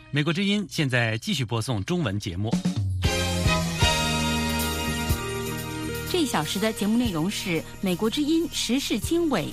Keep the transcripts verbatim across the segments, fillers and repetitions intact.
美国之音现在继续播送中文节目。 这一小时的节目内容是美国之音时事经纬。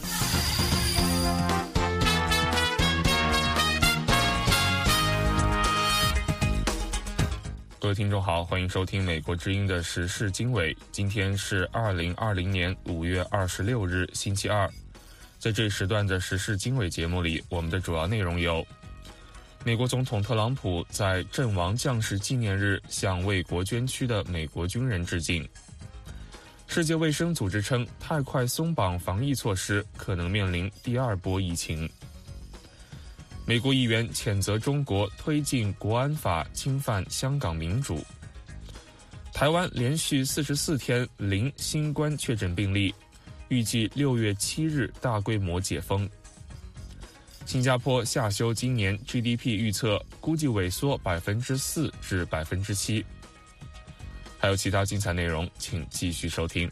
各位听众好，欢迎收听美国之音的时事经纬。今天是二零二零年五月二十六日星期二。在这时段的时事经纬节目里，我们的主要内容有：美国总统特朗普在阵亡将士纪念日向为国捐躯的美国军人致敬；世界卫生组织称，太快松绑防疫措施可能面临第二波疫情；美国议员谴责中国推进国安法侵犯香港民主；台湾连续四十四天零新冠确诊病例，预计六月七日大规模解封；新加坡下修今年 G D P 预测，估计萎缩百分之四至百分之七。还有其他精彩内容，请继续收听。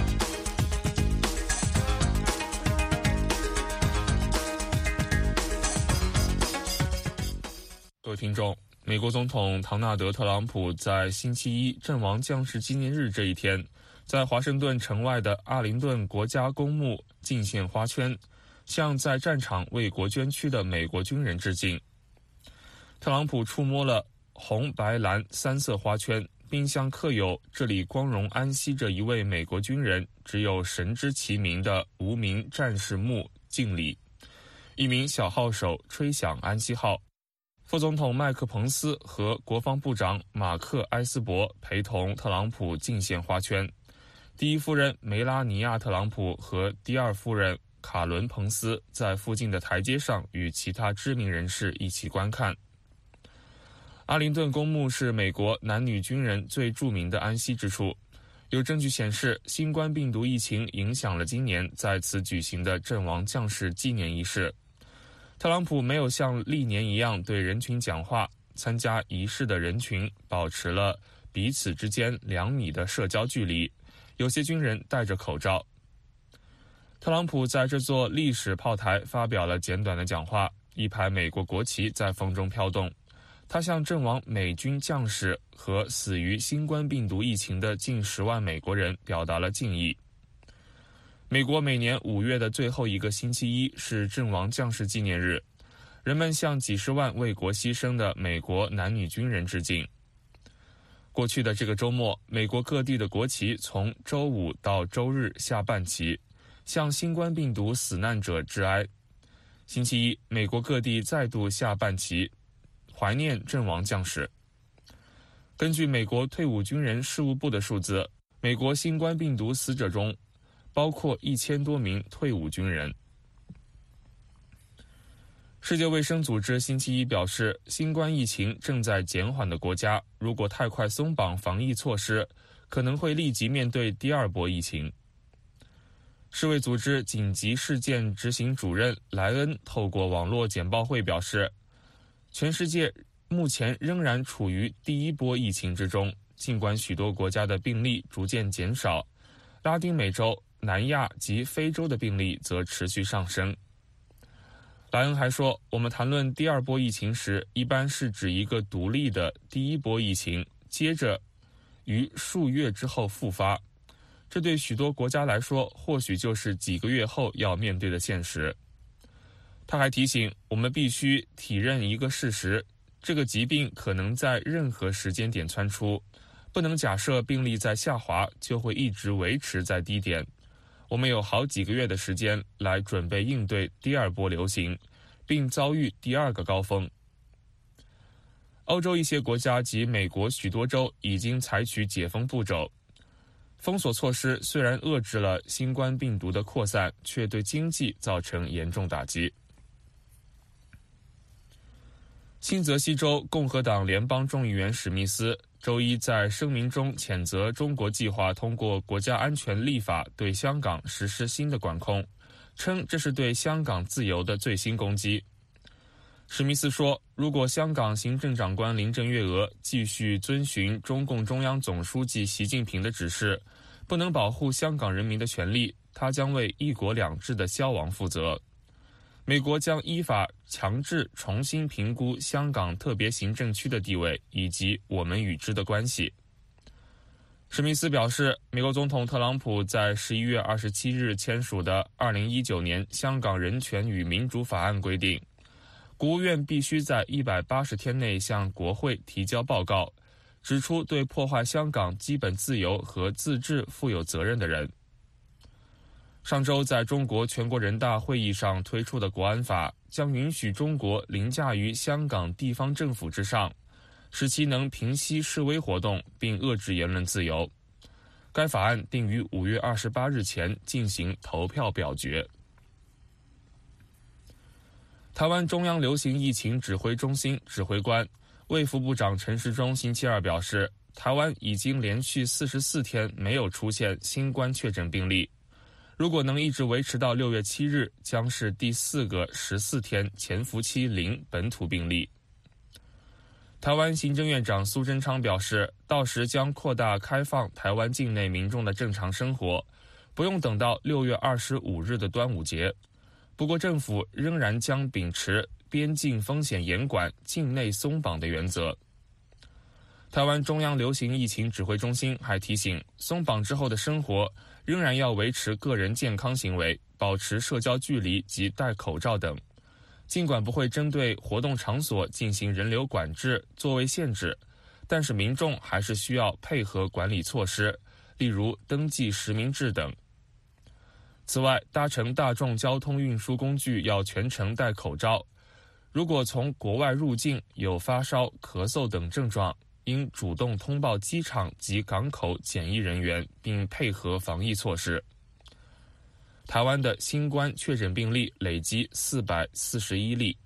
各位听众，美国总统唐纳德·特朗普在星期一阵亡将士纪念日这一天，在华盛顿城外的阿灵顿国家公墓敬献花圈，向在战场为国捐躯的美国军人致敬。特朗普触摸了红、白、蓝三色花圈，并向刻有“这里光荣安息着一位美国军人，只有神知其名”的无名战士墓敬礼。一名小号手吹响安息号。副总统麦克彭斯和国防部长马克埃斯伯陪同特朗普敬献花圈。第一夫人梅拉尼亚·特朗普和第二夫人卡伦·彭斯在附近的台阶上与其他知名人士一起观看。阿灵顿公墓是美国男女军人最著名的安息之处，有证据显示，新冠病毒疫情影响了今年在此举行的阵亡将士纪念仪式。特朗普没有像历年一样对人群讲话，参加仪式的人群保持了彼此之间两米的社交距离，有些军人戴着口罩。特朗普在这座历史炮台发表了简短的讲话，一排美国国旗在风中飘动。他向阵亡美军将士和死于新冠病毒疫情的近十万美国人表达了敬意。美国每年五月的最后一个星期一是阵亡将士纪念日，人们向几十万为国牺牲的美国男女军人致敬。过去的这个周末，美国各地的国旗从周五到周日下半旗，向新冠病毒死难者致哀。星期一，美国各地再度下半旗，怀念阵亡将士。根据美国退伍军人事务部的数字，美国新冠病毒死者中包括一千多名退伍军人。世界卫生组织星期一表示，新冠疫情正在减缓的国家，如果太快松绑防疫措施，可能会立即面对第二波疫情。世卫组织紧急事件执行主任莱恩透过网络简报会表示，全世界目前仍然处于第一波疫情之中，尽管许多国家的病例逐渐减少，拉丁美洲、南亚及非洲的病例则持续上升。莱恩还说，我们谈论第二波疫情时，一般是指一个独立的第一波疫情，接着于数月之后复发。这对许多国家来说，或许就是几个月后要面对的现实。他还提醒，我们必须体认一个事实，这个疾病可能在任何时间点窜出，不能假设病例在下滑就会一直维持在低点。我们有好几个月的时间来准备应对第二波流行，并遭遇第二个高峰。欧洲一些国家及美国许多州已经采取解封步骤。封锁措施虽然遏制了新冠病毒的扩散，却对经济造成严重打击。新泽西州共和党联邦众议员史密斯周一在声明中谴责中国计划通过国家安全立法对香港实施新的管控，称这是对香港自由的最新攻击。史密斯说，如果香港行政长官林郑月娥继续遵循中共中央总书记习近平的指示，不能保护香港人民的权利，他将为一国两制的消亡负责。 美国将依法强制重新评估香港特别行政区的地位以及我们与之的关系。史密斯表示，美国总统特朗普在十一月二十七日签署的二零一九年香港人权与民主法案规定，国务院必须在一百八十天内向国会提交报告，指出对破坏香港基本自由和自治负有责任的人。上周在中国全国人大会议上推出的国安法将允许中国凌驾于香港地方政府之上，使其能平息示威活动并遏制言论自由。该法案定于五月二十八日前进行投票表决。台湾中央流行疫情指挥中心指挥官卫福部长陈时中星期二表示，台湾已经连续四十四天没有出现新冠确诊病例，如果能一直维持到六月七日，将是第四个十四天潜伏期零本土病例。台湾行政院长苏贞昌表示，到时将扩大开放台湾境内民众的正常生活，不用等到六月二十五日的端午节。不过政府仍然将秉持边境风险严管、境内松绑的原则。台湾中央流行疫情指挥中心还提醒，松绑之后的生活仍然要维持个人健康行为，保持社交距离及戴口罩等。尽管不会针对活动场所进行人流管制、座位限制，但是民众还是需要配合管理措施，例如登记实名制等。此外，搭乘大众交通运输工具要全程戴口罩。如果从国外入境有发烧、咳嗽等症状，应主动通报机场及港口检疫人员，并配合防疫措施。台湾的新冠确诊病例累积四百四十一例。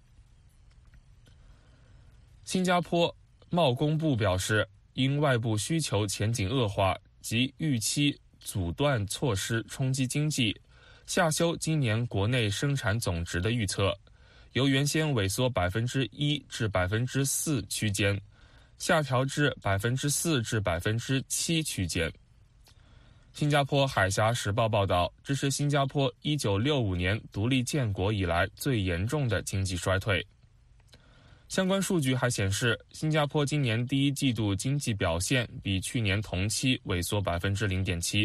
新加坡贸工部表示，因外部需求前景恶化及预期阻断措施冲击经济，下修今年国内生产总值的预测，由原先萎缩百分之一至百分之四区间，下调至百分之四至百分之七区间。新加坡海峡时报报道，这是新加坡一九六五年独立建国以来最严重的经济衰退。相关数据还显示，新加坡今年第一季度经济表现比去年同期萎缩百分之零点七。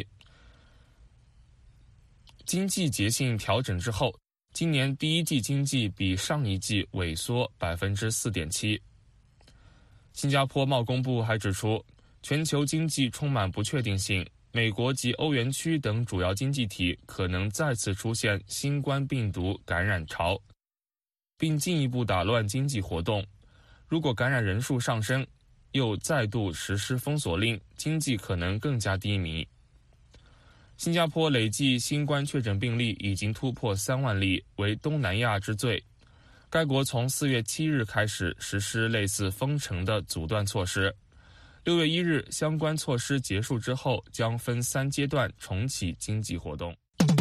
经季节性调整之后，今年第一季经济比上一季萎缩百分之四点七。新加坡贸工部还指出，全球经济充满不确定性。美国及欧元区等主要经济体可能再次出现新冠病毒感染潮，并进一步打乱经济活动。如果感染人数上升，又再度实施封锁令，经济可能更加低迷。新加坡累计新冠确诊病例已经突破三万例，为东南亚之最。该国从四月七日开始实施类似封城的阻断措施。六月一日，相关措施结束之后，将分三阶段重启经济活动。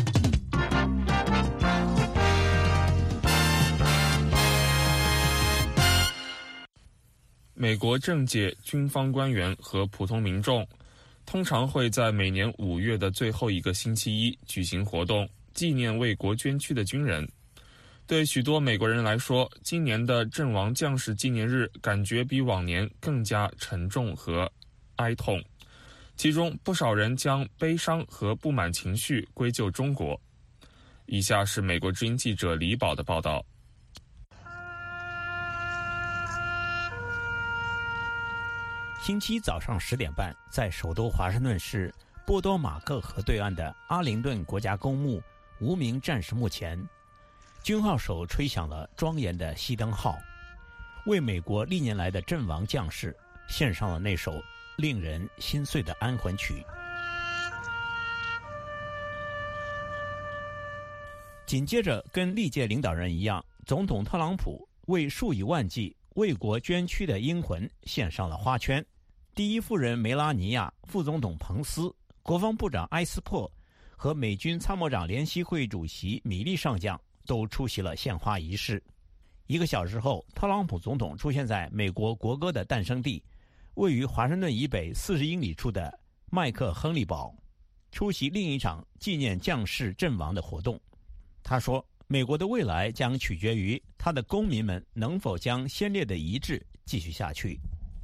美国政界、军方官员和普通民众通常会在每年五月的最后一个星期一举行活动，纪念为国捐躯的军人。对许多美国人来说，今年的阵亡将士纪念日感觉比往年更加沉重和哀痛，其中不少人将悲伤和不满情绪归咎中国。以下是美国之音记者李宝的报道。 星期早上十点半，在首都华盛顿市波多马克河对岸的阿灵顿国家公墓无名战士墓前，军号手吹响了庄严的熄灯号，为美国历年来的阵亡将士献上了那首令人心碎的安魂曲。紧接着，跟历届领导人一样，总统特朗普为数以万计为国捐躯的英魂献上了花圈。第一夫人梅拉尼亚、副总统彭斯、国防部长埃斯珀和美军参谋长联席会主席米利上将都出席了献花仪式。一个小时后，特朗普总统出现在美国国歌的诞生地，位于华盛顿以北四十英里处的麦克亨利堡，出席另一场纪念将士阵亡的活动。他说， 美国的未来将取决于他的公民们能否将先烈的遗志继续下去。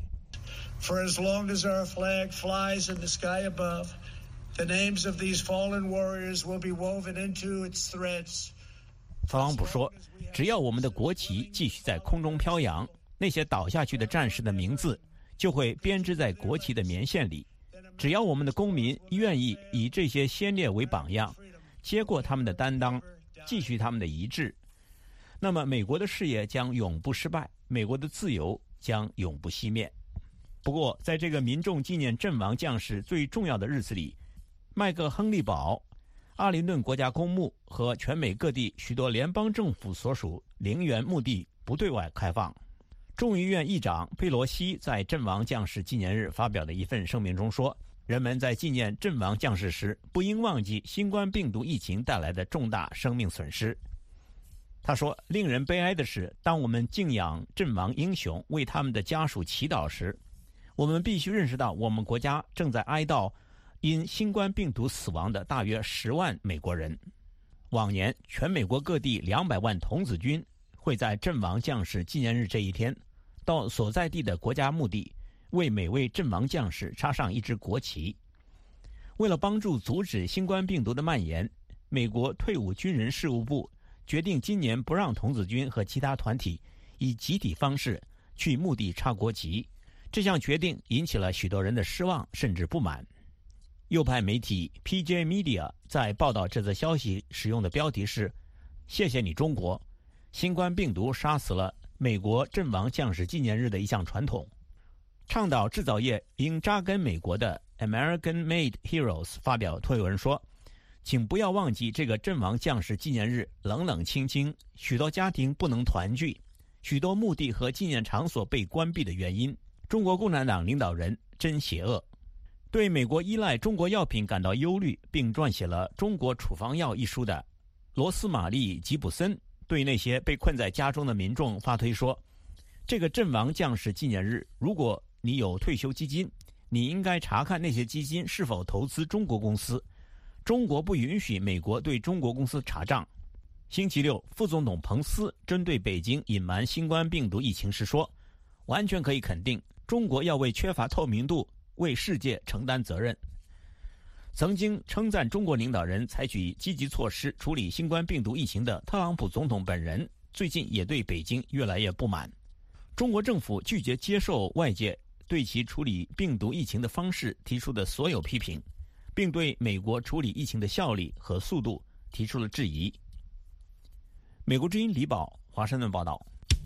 For as long as our flag flies in the sky above, the names of these fallen warriors will be woven into its threads. 特朗普说，只要我们的国旗继续在空中飘扬，那些倒下去的战士的名字就会编织在国旗的棉线里。只要我们的公民愿意以这些先烈为榜样，接过他们的担当，继续他们的遗志，那么美国的事业将永不失败，美国的自由将永不熄灭。不过在这个民众纪念阵亡将士最重要的日子里，麦克亨利堡、阿灵顿国家公墓和全美各地许多联邦政府所属陵园墓地不对外开放。众议院议长佩洛西在阵亡将士纪念日发表的一份声明中说，人们在纪念阵亡将士时不应忘记新冠病毒疫情带来的重大生命损失。他说，令人悲哀的是，当我们敬仰阵亡英雄，为他们的家属祈祷时，我们必须认识到我们国家正在哀悼因新冠病毒死亡的大约十万美国人。往年全美国各地两百万童子军会在阵亡将士纪念日这一天到所在地的国家墓地，为每位阵亡将士插上一支国旗。为了帮助阻止新冠病毒的蔓延，美国退伍军人事务部决定今年不让童子军和其他团体以集体方式去墓地插国旗。这项决定引起了许多人的失望甚至不满。右派媒体 P J Media 在报道这则消息使用的标题是“谢谢你中国，新冠病毒杀死了美国阵亡将士纪念日的一项传统”。倡导制造业应扎根美国的 American Made Heroes 发表推文说，请不要忘记这个阵亡将士纪念日冷冷清清，许多家庭不能团聚，许多墓地和纪念场所被关闭的原因。中国共产党领导人真邪恶。对美国依赖中国药品感到忧虑并撰写了《中国处方药》一书的罗斯玛丽·吉普森对那些被困在家中的民众发推说，这个阵亡将士纪念日，如果你有退休基金，你应该查看那些基金是否投资中国公司。中国不允许美国对中国公司查账。星期六，副总统彭斯针对北京隐瞒新冠病毒疫情时说，完全可以肯定，中国要为缺乏透明度为世界承担责任。曾经称赞中国领导人采取积极措施处理新冠病毒疫情的特朗普总统本人，最近也对北京越来越不满。中国政府拒绝接受外界对其处理病毒疫情的方式提出的所有批评，并对美国处理疫情的效率和速度提出了质疑。美国之音李宝，华盛顿报道。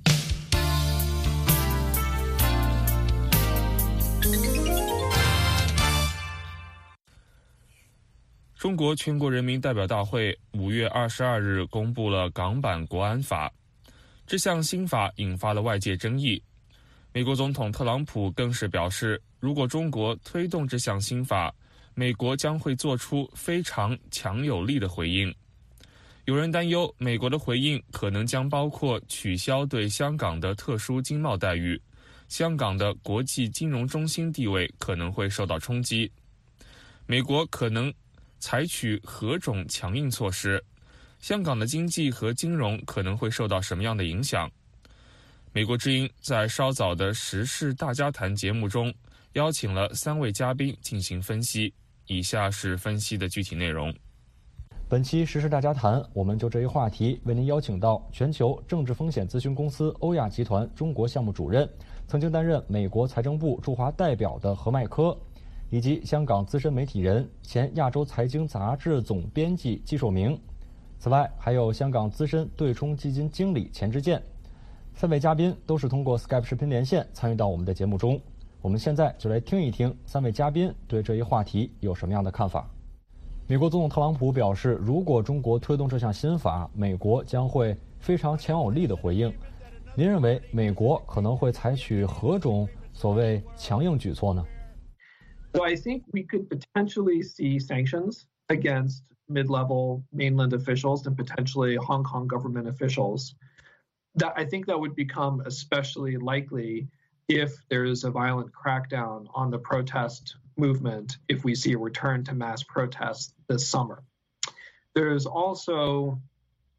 中国全国人民代表大会五月二十二日公布了港版国安法，这项新法引发了外界争议。美国总统特朗普更是表示，如果中国推动这项新法，美国将会做出非常强有力的回应。有人担忧，美国的回应可能将包括取消对香港的特殊经贸待遇，香港的国际金融中心地位可能会受到冲击。美国可能采取何种强硬措施？香港的经济和金融可能会受到什么样的影响？美国之音在稍早的时事大家谈节目中邀请了三位嘉宾进行分析，以下是分析的具体内容。 本期时事大家谈，我们就这一话题为您邀请到全球政治风险咨询公司欧亚集团中国项目主任，曾经担任美国财政部驻华代表的何麦科，以及香港资深媒体人、前亚洲财经杂志总编辑季寿明。此外，还有香港资深对冲基金经理钱之健。三位嘉宾都是通过 Skype 视频连线参与到我们的节目中。我们现在就来听一听三位嘉宾对这一话题有什么样的看法。美国总统特朗普表示，如果中国推动这项新法，美国将会非常强有力的回应。您认为美国可能会采取何种所谓强硬举措呢？ So I think we could potentially see sanctions against mid-level mainland officials and potentially Hong Kong government officials. That I think that would become especially likely if there is a violent crackdown on the protest movement, if we see a return to mass protests this summer. There's also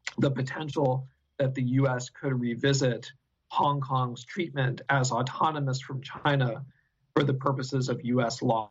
the potential that the U S could revisit Hong Kong's treatment as autonomous from China for the purposes of U S law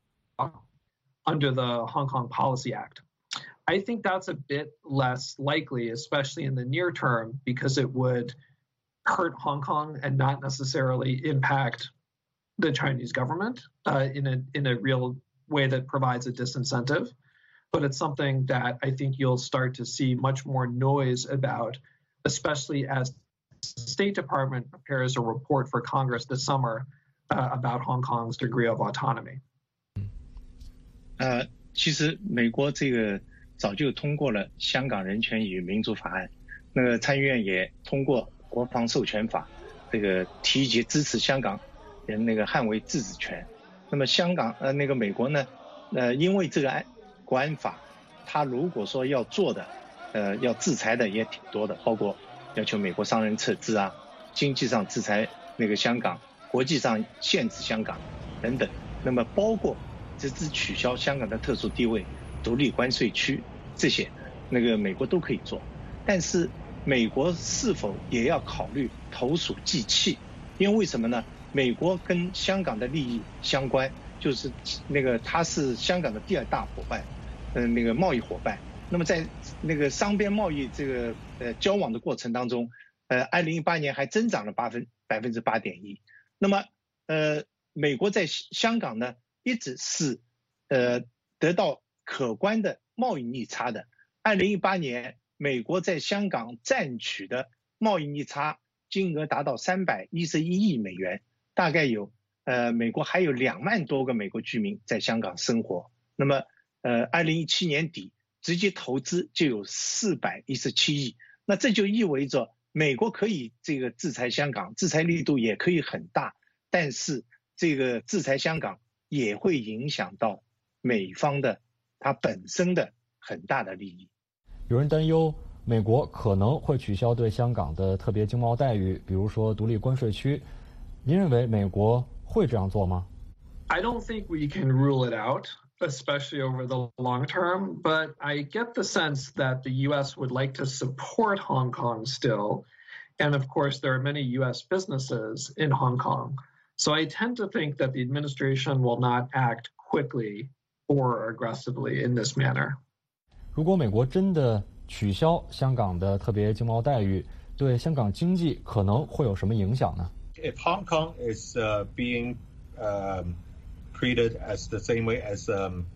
under the Hong Kong Policy Act. I think that's a bit less likely, especially in the near term, because it would hurt Hong Kong and not necessarily impact the Chinese government uh, in a in a real way that provides a disincentive. But it's something that I think you'll start to see much more noise about, especially as the State Department prepares a report for Congress this summer uh, about Hong Kong's degree of autonomy. 呃，其实美国这个早就通过了《香港人权与民主法案》，那个参议院也通过《国防授权法》，这个提及支持香港人那个捍卫自治权。那么香港呃那个美国呢，呃因为这个安国安法，他如果说要做的，呃要制裁的也挺多的，包括要求美国商人撤资啊，经济上制裁那个香港，国际上限制香港等等。那么包括直至取消香港的特殊地位、独立关税区这些，那个美国都可以做。但是美国是否也要考虑投鼠忌器？因为为什么呢？美国跟香港的利益相关，就是那个它是香港的第二大伙伴，嗯、呃，那个贸易伙伴。那么在那个双边贸易这个呃交往的过程当中，呃，二零一八年还增长了八分百分之八点一。那么呃，美国在香港呢一直是呃得到可观的贸易逆差的。二零一八年，美国在香港占取的贸易逆差金额达到三百一十一亿美元，大概有呃美国还有两万多个美国居民在香港生活。那么呃，二零一七年底直接投资就有四百一十七亿，那这就意味着美国可以这个制裁香港，制裁力度也可以很大，但是这个制裁香港也会影响到美方的它本身的很大的利益。 有人担忧美国可能会取消对香港的特别经贸待遇，比如说独立关税区。您认为美国会这样做吗？ I don't think we can rule it out, especially over the long term, but I get the sense that the U S would like to support Hong Kong still. And of course, there are many U S businesses in Hong Kong. So I tend to think that the administration will not act quickly or aggressively in this manner. 如果美国真的取消香港的特别经贸待遇，对香港经济可能会有什么影响呢？ If Hong Kong is uh, being um, treated as the same way as um,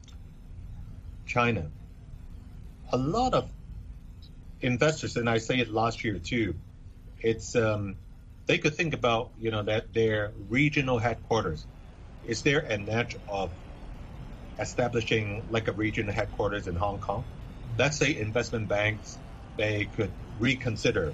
China, a lot of investors, and I say it last year too, it's um, they could think about, you know, that their regional headquarters, is there an edge of establishing like a regional headquarters in Hong Kong? Let's say investment banks, they could reconsider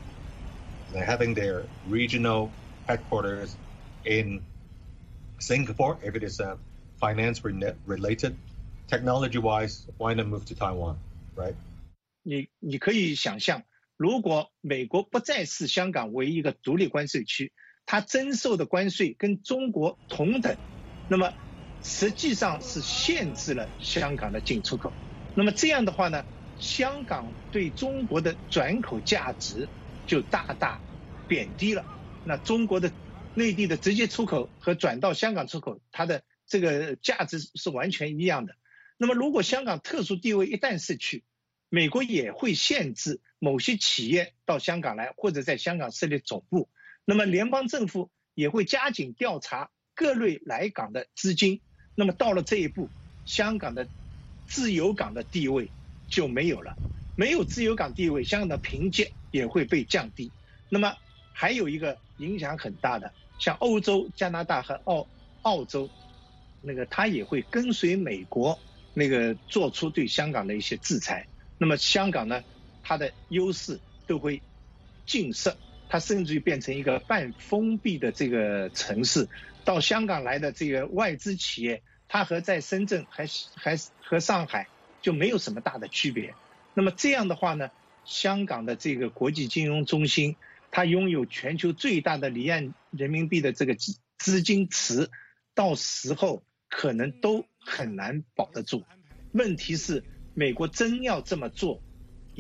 having their regional headquarters in Singapore if it is uh, finance related. Technology wise, why not move to Taiwan, right? 你你可以想象，如果美国不再视香港为一个独立关税区，它征收的关税跟中国同等，那么实际上是限制了香港的进出口。那么这样的话呢，香港对中国的转口价值就大大贬低了。那中国的内地的直接出口和转到香港出口，它的这个价值是完全一样的。那么如果香港特殊地位一旦失去，美国也会限制某些企业到香港来，或者在香港设立总部。那么联邦政府也会加紧调查各类来港的资金。那么到了这一步，香港的自由港的地位就没有了，没有自由港地位，香港的评级也会被降低。那么还有一个影响很大的，像欧洲、加拿大和澳澳洲，那个它也会跟随美国那个做出对香港的一些制裁。那么香港呢，它的优势都会尽失，它甚至于变成一个半封闭的这个城市。到香港来的这个外资企业，它和在深圳还还和上海就没有什么大的区别。那么这样的话呢，香港的这个国际金融中心，它拥有全球最大的离岸人民币的这个资金池，到时候可能都很难保得住。问题是，美国真要这么做，也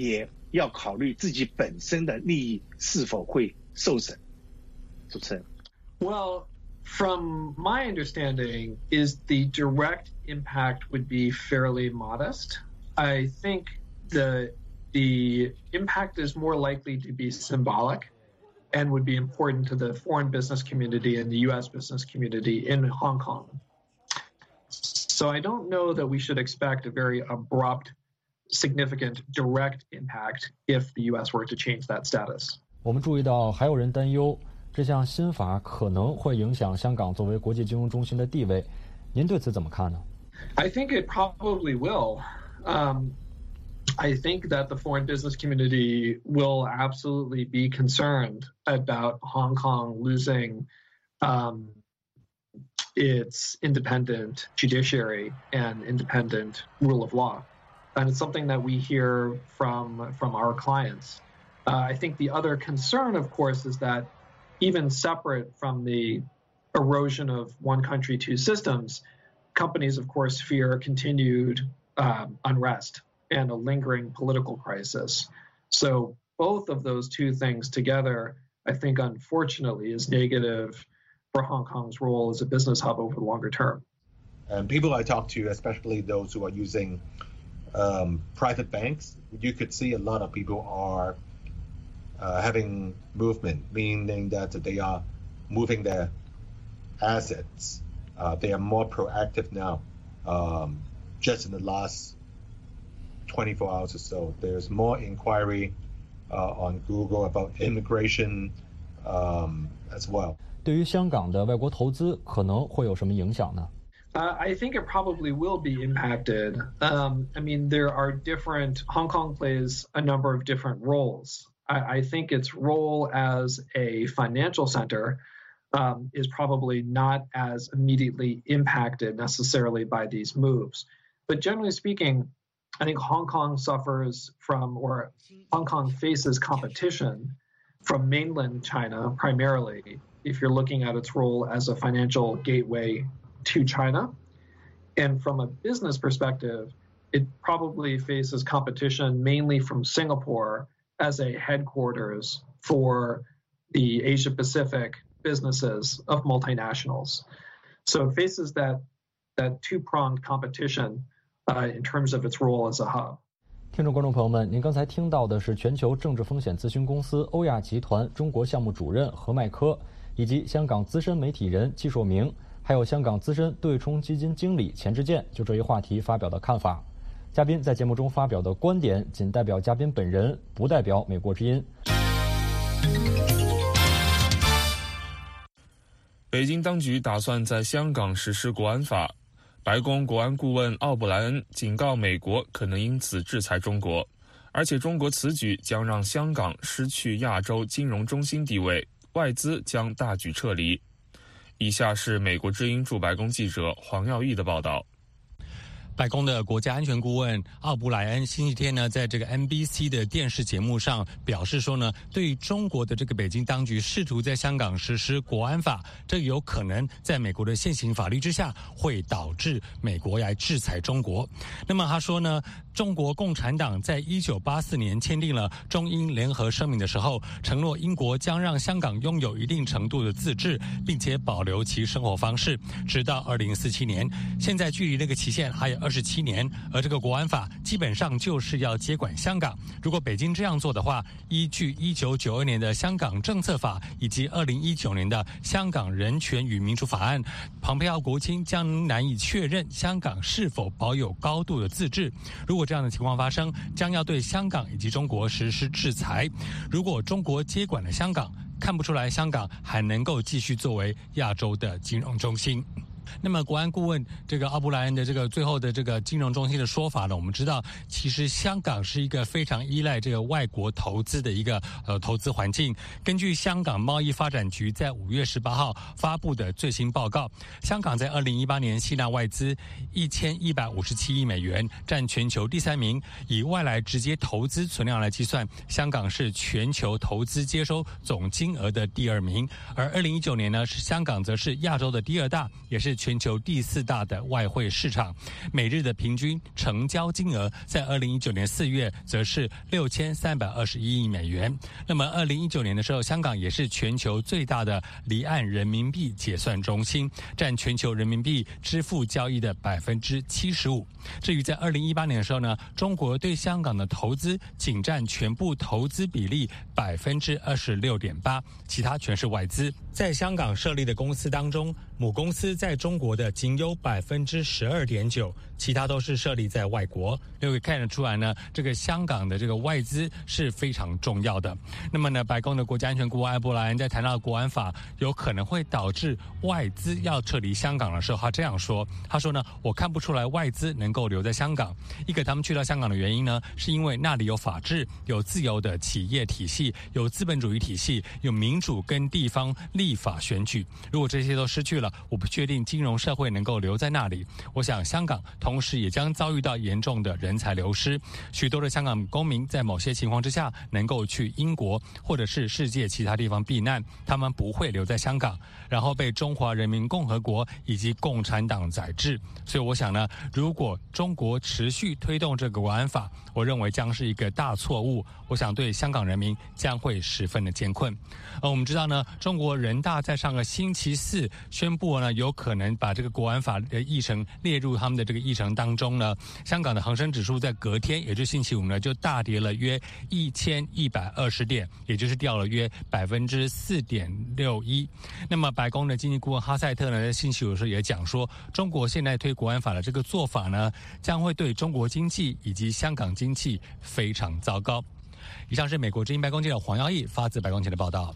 要考虑自己本身的利益是否会受损。主持人。 Well, from my understanding, is the direct impact would be fairly modest. I think the the impact is more likely to be symbolic and would be important to the foreign business community and the U S business community in Hong Kong. So I don't know that we should expect a very abrupt, significant, direct impact if the U S were to change that status. 我们注意到还有人担忧这项新法可能会影响香港作为国际金融中心的地位，您对此怎么看呢？ I think it probably will. Um, I think that the foreign business community will absolutely be concerned about Hong Kong losing um, its independent judiciary and independent rule of law. And it's something that we hear from, from our clients. Uh, I think the other concern, of course, is that even separate from the erosion of one country, two systems, companies, of course, fear continued um, unrest and a lingering political crisis. So both of those two things together, I think, unfortunately, is negative for Hong Kong's role as a business hub over the longer term. And people I talk to, especially those who are using um, private banks, you could see a lot of people are Uh, having movement, meaning that they are moving their assets. Uh, they are more proactive now. Um, just in the last twenty-four hours or so, there's more inquiry uh, on Google about immigration um, as well. 对于香港的外国投资可能会有什么影响呢？ Uh, I think it probably will be impacted. Um, I mean, there are different, Hong Kong plays a number of different roles. I think its role as a financial center um, is probably not as immediately impacted necessarily by these moves. But generally speaking, I think Hong Kong suffers from, or Hong Kong faces competition from mainland China primarily, if you're looking at its role as a financial gateway to China. And from a business perspective, it probably faces competition mainly from Singapore as a headquarters for the Asia-Pacific businesses of multinationals. So it faces that, that two-pronged competition uh, in terms of its role as a hub. 听众观众朋友们，您刚才听到的是全球政治风险咨询公司欧亚集团中国项目主任何麦科，以及香港资深媒体人季硕明，还有香港资深对冲基金经理钱志健就这一话题发表的看法。嘉宾在节目中发表的观点仅代表嘉宾本人，不代表美国之音。 北京当局打算在香港实施国安法，白宫国安顾问奥布莱恩警告美国可能因此制裁中国，而且中国此举将让香港失去亚洲金融中心地位，外资将大举撤离。以下是美国之音驻白宫记者黄耀义的报道。 白宫的国家安全顾问奥布莱恩星期天呢，在这个 N B C 的电视节目上表示说呢，对于中国的这个北京当局试图在香港实施国安法，这有可能在美国的现行法律之下会导致美国来制裁中国。那么他说呢，中国共产党在一九八四年签订了中英联合声明的时候，承诺英国将让香港拥有一定程度的自治，并且保留其生活方式，直到二零四七年。现在距离那个期限还有二十七年，而这个国安法基本上就是要接管香港。如果北京这样做的话，依据一九九二年的香港政策法以及二零一九年的香港人权与民主法案，蓬佩奥国卿将难以确认香港是否保有高度的自治。如果这样的情况发生，将要对香港以及中国实施制裁。如果中国接管了香港，看不出来香港还能够继续作为亚洲的金融中心。那么国安顾问这个奥布莱恩的这个最后的这个金融中心的说法呢，我们知道其实香港是一个非常依赖这个外国投资的一个呃投资环境。根据香港贸易发展局在五月十八号发布的最新报告，香港在二零一八年吸纳外资一千一百五十七亿美元，占全球第三名。以外来直接投资存量来计算，香港是全球投资接收总金额的第二名。而二零一九年呢，是香港则是亚洲的第二大，也是是全球第四大的外汇市场。每日的平均成交金额在二零一九年四月则是六千三百二十一亿美元。那么二零一九年的时候，香港也是全球最大的离岸人民币结算中心，占全球人民币支付交易的百分之七十五。至于在二零一八年的时候呢，中国对香港的投资仅占全部投资比例百分之二十六点八，其他全是外资。在香港设立的公司当中，母公司在中国的仅有百分之十二点九，其他都是设立在外国。就可以看得出来呢，这个香港的这个外资是非常重要的。那么呢，白宫的国家安全顾问埃博莱恩在谈到国安法有可能会导致外资要撤离香港的时候，他这样说：他说呢，我看不出来外资能够留在香港。一个他们去到香港的原因呢，是因为那里有法治，有自由的企业体系，有资本主义体系，有民主跟地方立法选举。如果这些都失去了，我不确定金融社会能够留在那里。我想香港同时也将遭遇到严重的人才流失，许多的香港公民在某些情况之下能够去英国或者是世界其他地方避难，他们不会留在香港，然后被中华人民共和国以及共产党宰制。所以我想呢，如果中国持续推动这个国安法，我认为将是一个大错误，我想对香港人民将会十分的艰困。而我们知道呢，中国人大在上个星期四宣布呢，有可能把这个国安法的议程列入他们的这个议程当中呢。香港的恒生指数在隔天，也就是星期五呢，就大跌了约一千一百二十点，也就是掉了约百分之四点六一。那么白宫的经济顾问哈塞特呢，在星期五的时候也讲说，中国现在推国安法的这个做法呢，将会对中国经济以及香港经济非常糟糕。以上是美国之音白宫记者黄耀义发自白宫前的报道。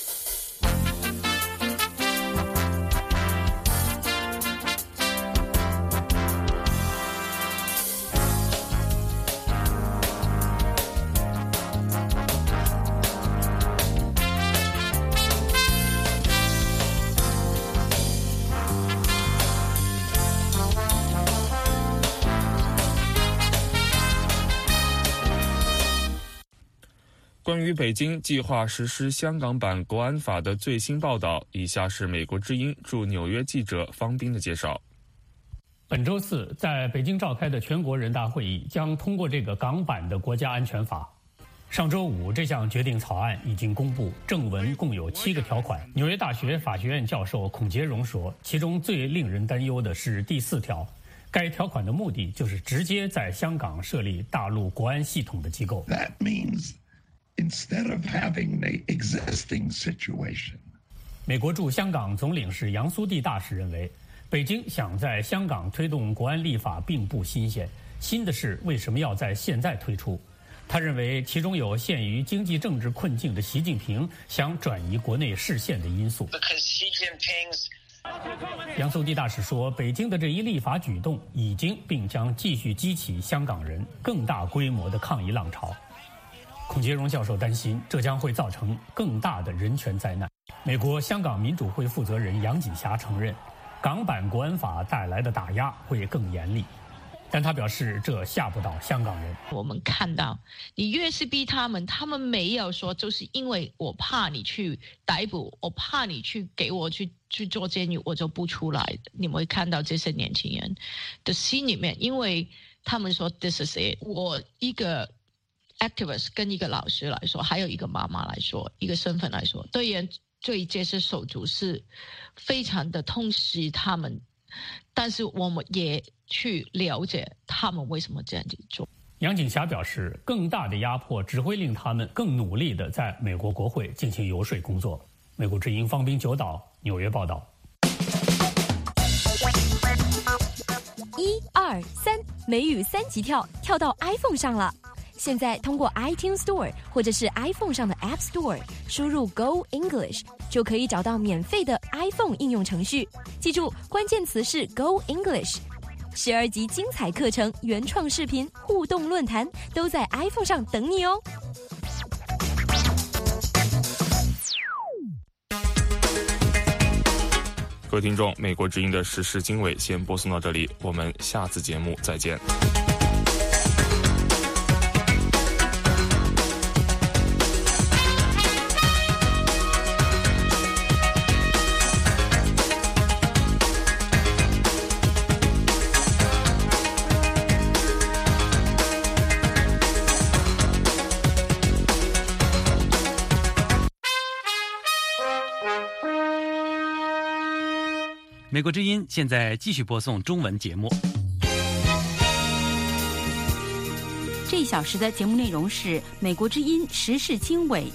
关于北京计划实施香港版国安法的最新报道，以下是美国之音驻纽约记者方斌的介绍。 本周四在北京召开的全国人大会议将通过这个港版的国家安全法。上周五，这项决定草案已经公布，正文共有七个条款。纽约大学法学院教授孔杰荣说，其中最令人担忧的是第四条。该条款的目的就是直接在香港设立大陆国安系统的机构。 That means instead of having the existing situation. 美国驻香港总领事杨苏蒂大使认为，北京想在香港推动国安立法并不新鲜，新的是为什么要在现在推出。他认为其中有限于经济政治困境的习近平想转移国内视线的因素。杨苏蒂大使说，北京的这一立法举动已经并将继续激起香港人更大规模的抗议浪潮。孔杰荣教授担心，这将会造成更大的人权灾难。美国香港民主会负责人杨锦霞承认，港版国安法带来的打压会更严厉，但他表示这吓不到香港人。 我们看到，你越是逼他们，他们没有说就是因为我怕你去逮捕，我怕你去给我去去做监狱，我就不出来。你们会看到这些年轻人的心里面，因为他们说 This is it。我一个activist 跟一个老师来说，还有一个妈妈来说，一个身份来说，对人对这些手足是非常的痛惜他们，但是我们也去了解他们为什么这样子做。 杨锦霞表示，更大的压迫只会令他们更努力地在美国国会进行游说工作。美国之音方斌九岛纽约报道。 一二三，美语三级跳跳到 iPhone 上了。现在通过 iTunes Store 或者是 iPhone 上的 App Store 输入 Go English 就可以找到免费的 iPhone 应用程序。记住，关键词是 Go English。十二集精彩课程、原创视频、互动论坛都在 iPhone 上等你哦。 各位听众，美国之音的时事经纬先播送到这里，我们下次节目再见。 美国之音现在继续播送中文节目。 这一小时的节目内容是美国之音时事经纬。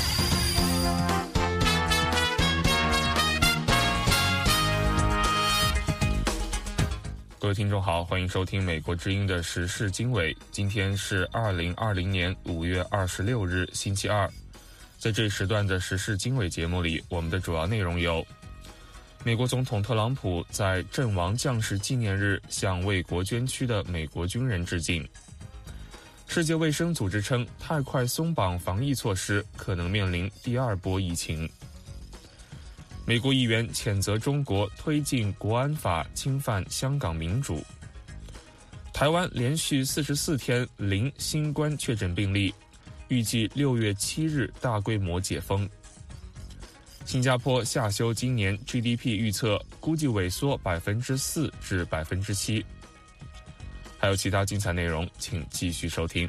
各位听众好，欢迎收听美国之音的时事经纬。今天是二零二零年五月二十六日，星期二。在这一时段的时事经纬节目里，我们的主要内容有：美国总统特朗普在阵亡将士纪念日向为国捐躯的美国军人致敬；世界卫生组织称，太快松绑防疫措施可能面临第二波疫情；美国议员谴责中国推进国安法侵犯香港民主；台湾连续四十四天零新冠确诊病例，预计六月七日大规模解封；新加坡下修今年 G D P 预测，估计萎缩百分之四至百分之七。还有其他精彩内容，请继续收听。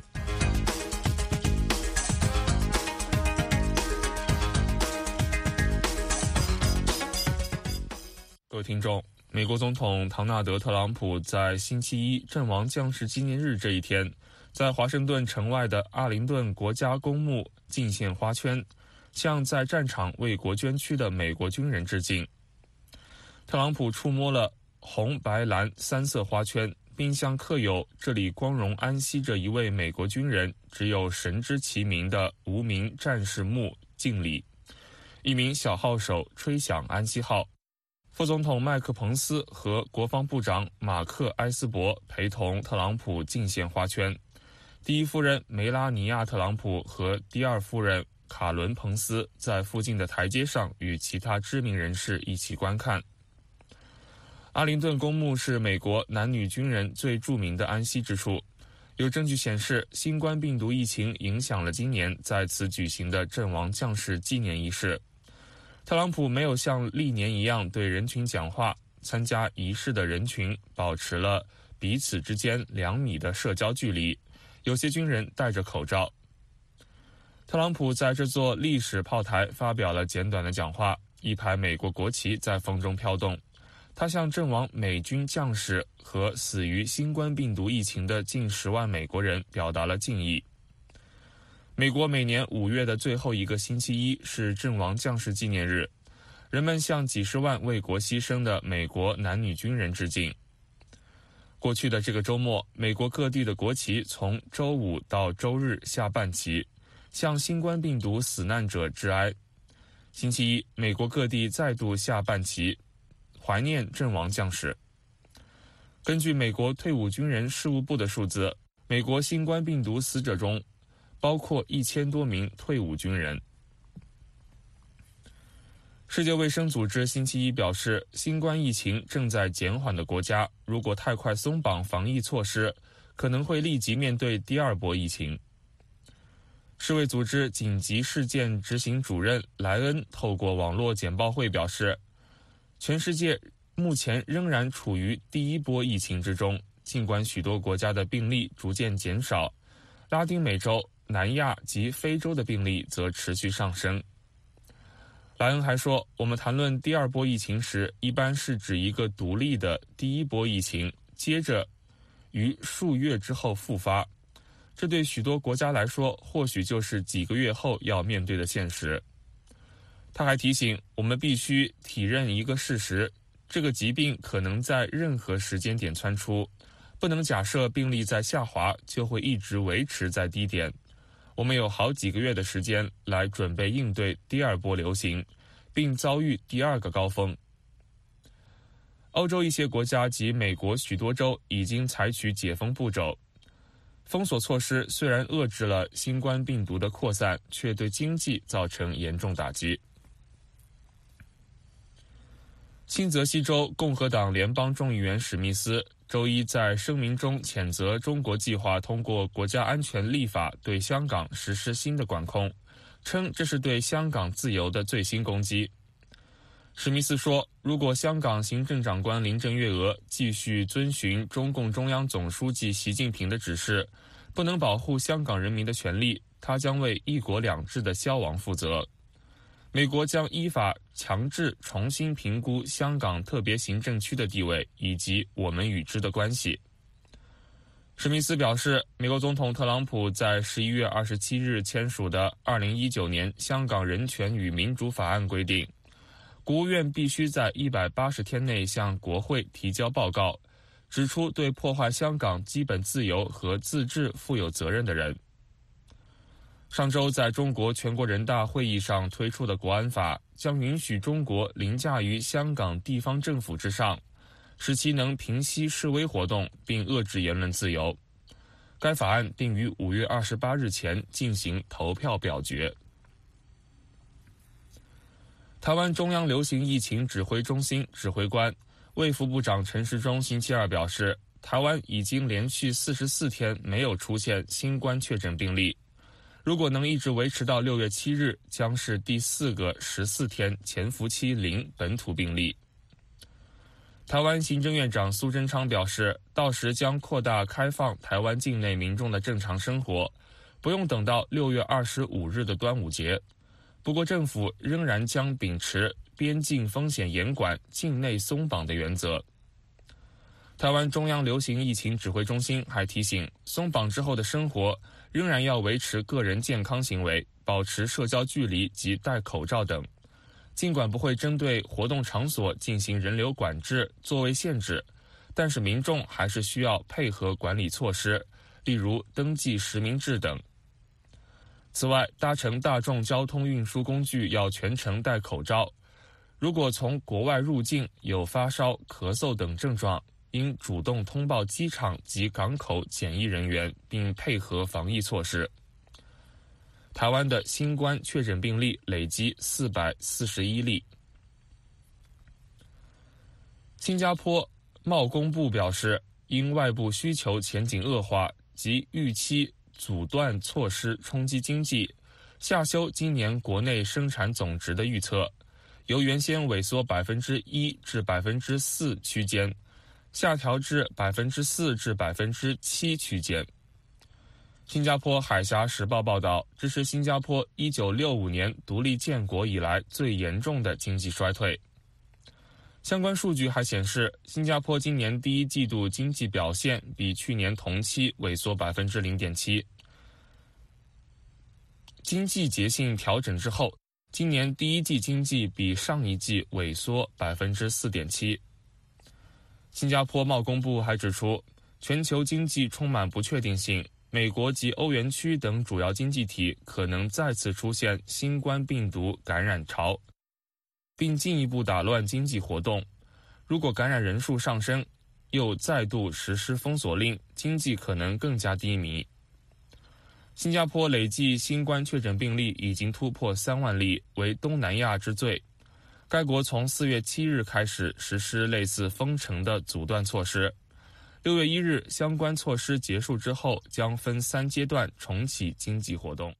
各位听众，美国总统唐纳德·特朗普在星期一阵亡将士纪念日这一天，在华盛顿城外的阿灵顿国家公墓敬献花圈，向在战场为国捐躯的美国军人致敬。特朗普触摸了红、白、蓝三色花圈，并向刻有“这里光荣安息着一位美国军人，只有神知其名”的无名战士墓敬礼。一名小号手吹响安息号。副总统麦克彭斯和国防部长马克埃斯伯陪同特朗普敬献花圈。第一夫人梅拉尼亚·特朗普和第二夫人卡伦·彭斯在附近的台阶上与其他知名人士一起观看。阿灵顿公墓是美国男女军人最著名的安息之处，有证据显示，新冠病毒疫情影响了今年在此举行的阵亡将士纪念仪式。特朗普没有像历年一样对人群讲话，参加仪式的人群保持了彼此之间两米的社交距离，有些军人戴着口罩。特朗普在这座历史炮台发表了简短的讲话，一排美国国旗在风中飘动。他向阵亡美军将士和死于新冠病毒疫情的近十万美国人表达了敬意。美国每年五月的最后一个星期一是阵亡将士纪念日，人们向几十万为国牺牲的美国男女军人致敬。过去的这个周末，美国各地的国旗从周五到周日下半旗，向新冠病毒死难者致哀。星期一，美国各地再度下半旗，怀念阵亡将士。根据美国退伍军人事务部的数字，美国新冠病毒死者中包括一千多名退伍军人。世界卫生组织星期一表示，新冠疫情正在减缓的国家，如果太快松绑防疫措施，可能会立即面对第二波疫情。世卫组织紧急事件执行主任莱恩透过网络简报会表示，全世界目前仍然处于第一波疫情之中，尽管许多国家的病例逐渐减少，拉丁美洲、南亚及非洲的病例则持续上升。莱恩还说，我们谈论第二波疫情时，一般是指一个独立的第一波疫情，接着于数月之后复发。这对许多国家来说，或许就是几个月后要面对的现实。他还提醒，我们必须体认一个事实，这个疾病可能在任何时间点窜出，不能假设病例在下滑就会一直维持在低点。我们有好几个月的时间来准备应对第二波流行，并遭遇第二个高峰。欧洲一些国家及美国许多州已经采取解封步骤。封锁措施虽然遏制了新冠病毒的扩散，却对经济造成严重打击。新泽西州共和党联邦众议员史密斯周一在声明中谴责中国计划通过国家安全立法对香港实施新的管控，称这是对香港自由的最新攻击。史密斯说，如果香港行政长官林郑月娥继续遵循中共中央总书记习近平的指示，不能保护香港人民的权利，他将为一国两制的消亡负责。 美国将依法强制重新评估香港特别行政区的地位以及我们与之的关系。史密斯表示，美国总统特朗普在十一月二十七日签署的《二零一九年香港人权与民主法案》规定，国务院必须在一百八十天内向国会提交报告，指出对破坏香港基本自由和自治负有责任的人。上周在中国全国人大会议上推出的国安法将允许中国凌驾于香港地方政府之上，使其能平息示威活动并遏制言论自由。该法案定于五月二十八日前进行投票表决。台湾中央流行疫情指挥中心指挥官、卫福部长陈时中星期二表示，台湾已经连续四十四天没有出现新冠确诊病例，如果能一直维持到六月七日，将是第四个十四天潜伏期零本土病例。台湾行政院长苏贞昌表示，到时将扩大开放台湾境内民众的正常生活，不用等到六月二十五日的端午节。不过政府仍然将秉持边境风险严管、境内松绑的原则。台湾中央流行疫情指挥中心还提醒，松绑之后的生活仍然要维持个人健康行为，保持社交距离及戴口罩等。尽管不会针对活动场所进行人流管制、座位限制，但是民众还是需要配合管理措施，例如登记实名制等。此外，搭乘大众交通运输工具要全程戴口罩。如果从国外入境有发烧、咳嗽等症状，应主动通报机场及港口检疫人员，并配合防疫措施。台湾的新冠确诊病例累积四百四十一例。新加坡贸工部表示，因外部需求前景恶化及预期阻断措施冲击经济，下修今年国内生产总值的预测，由原先萎缩百分之一至百分之四区间，下调至百分之四至百分之七区间。新加坡海峡时报报道，这是新加坡一九六五年独立建国以来最严重的经济衰退。相关数据还显示，新加坡今年第一季度经济表现比去年同期萎缩百分之零点七。经济节性调整之后，今年第一季经济比上一季萎缩百分之四点七。新加坡贸工部还指出，全球经济充满不确定性。美国及欧元区等主要经济体可能再次出现新冠病毒感染潮，并进一步打乱经济活动。如果感染人数上升，又再度实施封锁令，经济可能更加低迷。新加坡累计新冠确诊病例已经突破三万例，为东南亚之最。该国从四月七日开始实施类似封城的阻断措施。六月一日，相关措施结束之后，将分三阶段重启经济活动。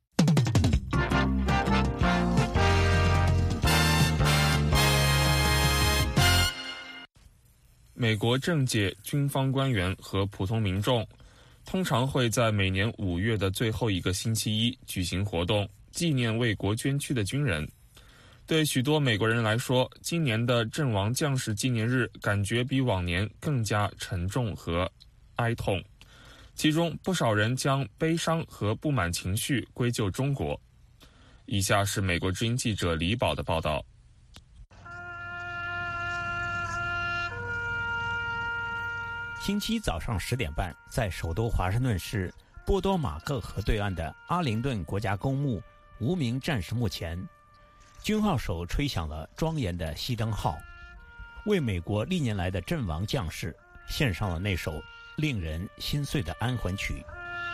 美国政界、军方官员和普通民众通常会在每年五月的最后一个星期一举行活动，纪念为国捐躯的军人。对许多美国人来说，今年的阵亡将士纪念日感觉比往年更加沉重和哀痛，其中不少人将悲伤和不满情绪归咎中国。以下是美国之音记者李宝的报道。 星期早上十点半，在首都华盛顿市波多马克河对岸的阿灵顿国家公墓无名战士墓前，军号手吹响了庄严的熄灯号，为美国历年来的阵亡将士献上了那首令人心碎的安魂曲。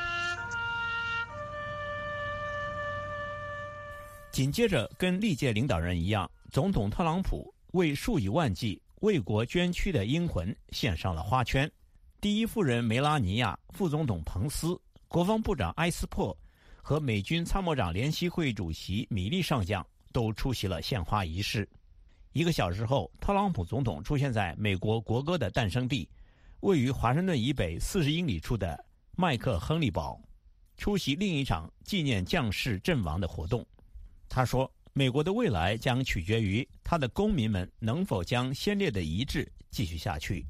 紧接着，跟历届领导人一样，总统特朗普为数以万计为国捐躯的英魂献上了花圈。第一夫人梅拉尼亚、副总统彭斯、国防部长埃斯珀和美军参谋长联席会主席米利上将都出席了献花仪式。一个小时后，特朗普总统出现在美国国歌的诞生地，位于华盛顿以北四十英里处的麦克亨利堡，出席另一场纪念将士阵亡的活动。他说， 美国的未来将取决于他的公民们能否将先烈的遗志继续下去。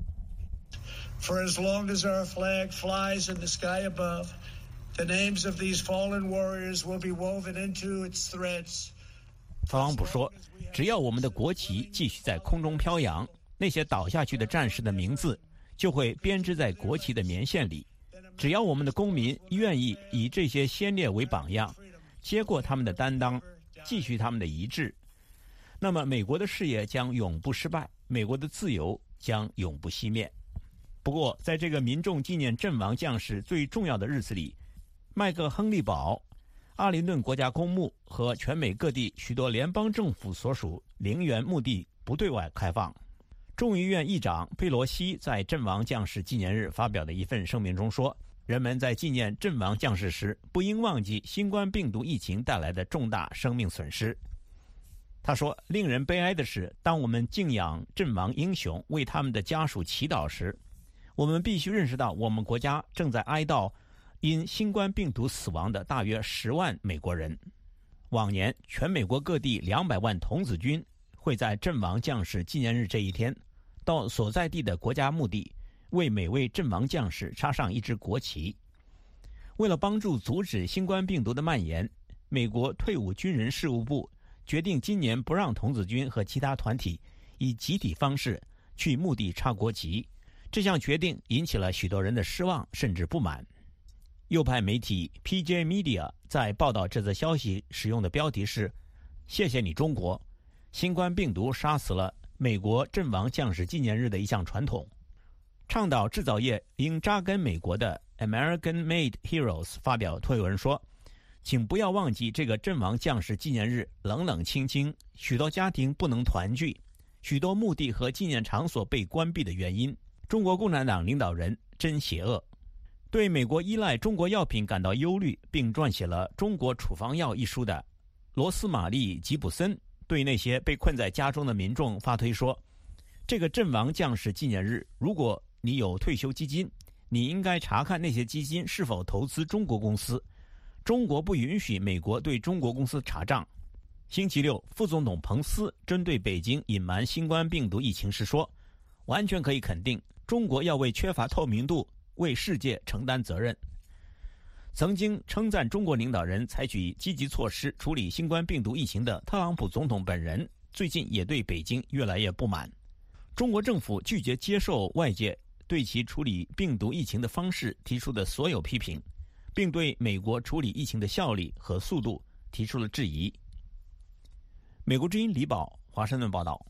For as long as our flag flies in the sky above, the names of these fallen warriors will be woven into its threads. 特朗普说，只要我们的国旗继续在空中飘扬，那些倒下去的战士的名字就会编织在国旗的棉线里。只要我们的公民愿意以这些先烈为榜样，接过他们的担当，继续他们的遗志，那么美国的事业将永不失败，美国的自由将永不熄灭。不过在这个民众纪念阵亡将士最重要的日子里，麦克亨利堡、阿灵顿国家公墓和全美各地许多联邦政府所属陵园墓地不对外开放。众议院议长佩洛西在阵亡将士纪念日发表的一份声明中说，人们在纪念阵亡将士时不应忘记新冠病毒疫情带来的重大生命损失。他说，令人悲哀的是，当我们敬仰阵亡英雄，为他们的家属祈祷时，我们必须认识到我们国家正在哀悼因新冠病毒死亡的大约十万美国人。往年全美国各地两百万童子军会在阵亡将士纪念日这一天到所在地的国家墓地，为每位阵亡将士插上一支国旗。为了帮助阻止新冠病毒的蔓延，美国退伍军人事务部决定今年不让童子军和其他团体以集体方式去墓地插国旗。这项决定引起了许多人的失望甚至不满。右派媒体 P J Media 在报道这则消息使用的标题是谢谢你中国，新冠病毒杀死了美国阵亡将士纪念日的一项传统。倡导制造业应扎根美国的 American Made Heroes 发表推文说，请不要忘记这个阵亡将士纪念日冷冷清清，许多家庭不能团聚，许多墓地和纪念场所被关闭的原因。中国共产党领导人真邪恶，对美国依赖中国药品感到忧虑，并撰写了《中国处方药》一书的罗斯玛丽·吉普森对那些被困在家中的民众发推说，这个阵亡将士纪念日，如果你有退休基金，你应该查看那些基金是否投资中国公司。中国不允许美国对中国公司查账。星期六，副总统彭斯针对北京隐瞒新冠病毒疫情时说，完全可以肯定，中国要为缺乏透明度为世界承担责任。曾经称赞中国领导人采取积极措施处理新冠病毒疫情的特朗普总统本人，最近也对北京越来越不满。中国政府拒绝接受外界对其处理病毒疫情的方式提出的所有批评，并对美国处理疫情的效率和速度提出了质疑。美国之音李宝华盛顿报道。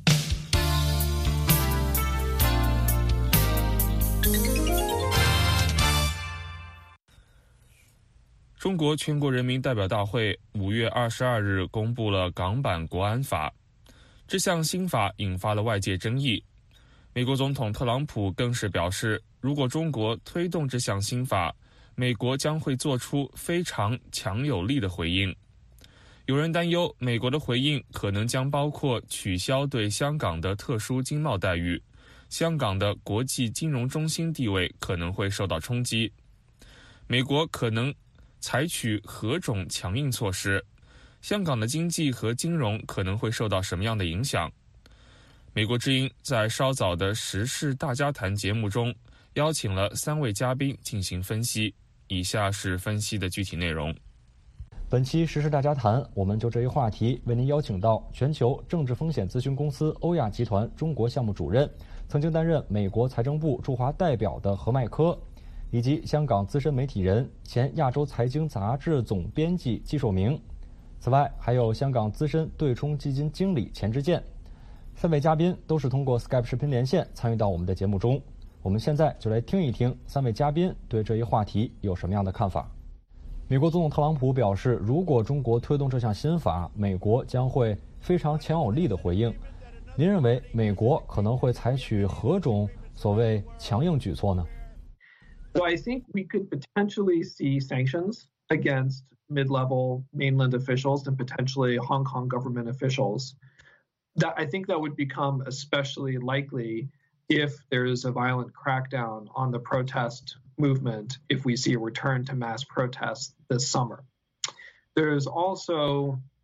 中国全国人民代表大会五月二十二日公布了港版国安法，这项新法引发了外界争议。美国总统特朗普更是表示，如果中国推动这项新法，美国将会做出非常强有力的回应。有人担忧，美国的回应可能将包括取消对香港的特殊经贸待遇，香港的国际金融中心地位可能会受到冲击。美国可能采取何种强硬措施？香港的经济和金融可能会受到什么样的影响？美国之音在稍早的时事大家谈节目中邀请了三位嘉宾进行分析，以下是分析的具体内容。 本期时事大家谈，我们就这一话题为您邀请到全球政治风险咨询公司欧亚集团中国项目主任，曾经担任美国财政部驻华代表的何迈科，以及香港资深媒体人、前亚洲财经杂志总编辑季寿明。此外，还有香港资深对冲基金经理钱之健。三位嘉宾都是通过 Skype 视频连线参与到我们的节目中。我们现在就来听一听三位嘉宾对这一话题有什么样的看法。美国总统特朗普表示，如果中国推动这项新法，美国将会非常强有力的回应。您认为美国可能会采取何种所谓强硬举措呢？ So I think we could potentially see sanctions against mid-level mainland officials and potentially Hong Kong government officials. That I think that would become especially likely if there is a violent crackdown on the protest movement, if we see a return to mass protests this summer. There is also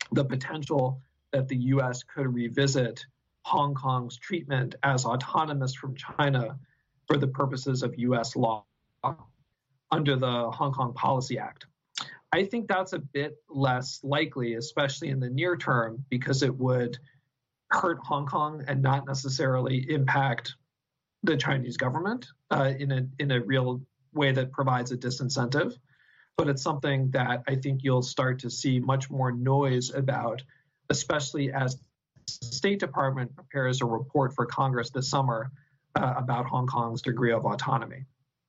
the potential that the U S could revisit Hong Kong's treatment as autonomous from China for the purposes of U S law under the Hong Kong Policy Act. I think that's a bit less likely, especially in the near term, because it would hurt Hong Kong and not necessarily impact the Chinese government uh, in a in a real way that provides a disincentive. But it's something that I think you'll start to see much more noise about, especially as the State Department prepares a report for Congress this summer uh, about Hong Kong's degree of autonomy.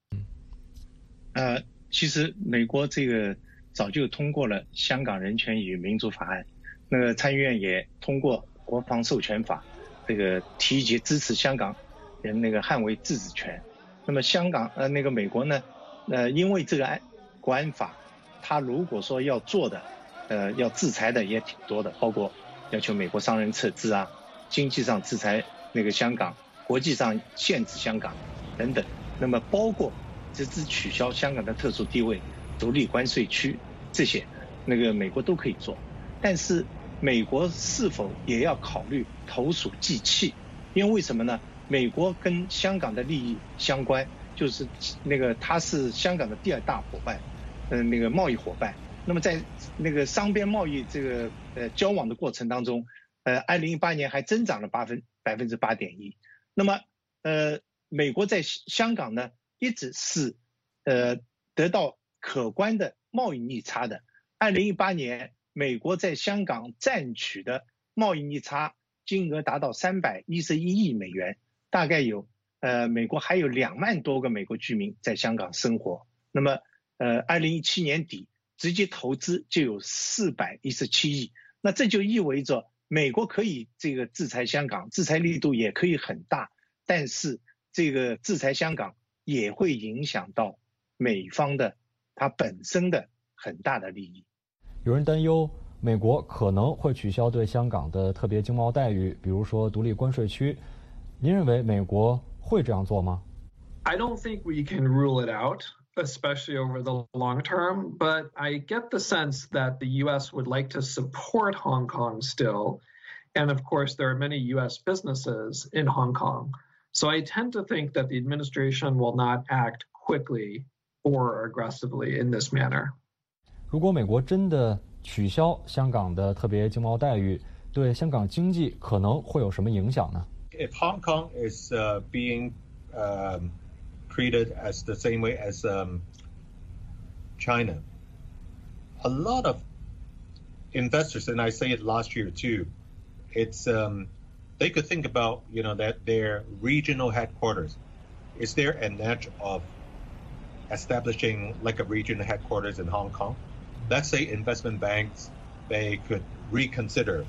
呃，其实美国这个早就通过了《香港人权与民主法案》，那个参议院也通过《国防授权法》，这个提及支持香港人那个捍卫自治权。那么香港呃那个美国呢，呃因为这个安国安法，他如果说要做的，呃要制裁的也挺多的，包括要求美国商人撤资啊，经济上制裁那个香港，国际上限制香港等等。那么包括直至取消香港的特殊地位、独立关税区这些，那个美国都可以做。但是美国是否也要考虑投鼠忌器？因为为什么呢？美国跟香港的利益相关，就是那个它是香港的第二大伙伴，嗯、呃，那个贸易伙伴。那么在那个双边贸易这个呃交往的过程当中，呃，二零一八年还增长了八分百分之八点一。那么呃，美国在香港呢一直是呃得到可观的贸易逆差的。二零一八年，美国在香港占取的贸易逆差金额达到三百一十一亿美元，大概有呃美国还有两万多个美国居民在香港生活。那么呃，二零一七年底直接投资就有四百一十七亿，那这就意味着美国可以这个制裁香港，制裁力度也可以很大，但是这个制裁香港也会影响到美方的它本身的很大的利益。 有人担忧美国可能会取消对香港的特别经贸待遇，比如说独立关税区。您认为美国会这样做吗？ I don't think we can rule it out, especially over the long term, but I get the sense that the U S would like to support Hong Kong still. And of course, there are many U S businesses in Hong Kong. So I tend to think that the administration will not act quickly or aggressively in this manner. 如果美国真的取消香港的特别经贸待遇，对香港经济可能会有什么影响呢？ If Hong Kong is uh, being um, treated as the same way as um, China, a lot of investors, and I say it last year too, it's um, they could think about, you know, that their regional headquarters, is there an edge of establishing like a regional headquarters in Hong Kong? Let's say investment banks, they could reconsider